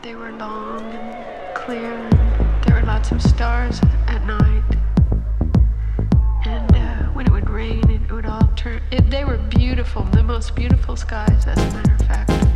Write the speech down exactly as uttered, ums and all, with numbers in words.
They were long and clear, and there were lots of stars at night. And uh, when it would rain, it would all turn. It, they were beautiful, the most beautiful skies, as a matter of fact.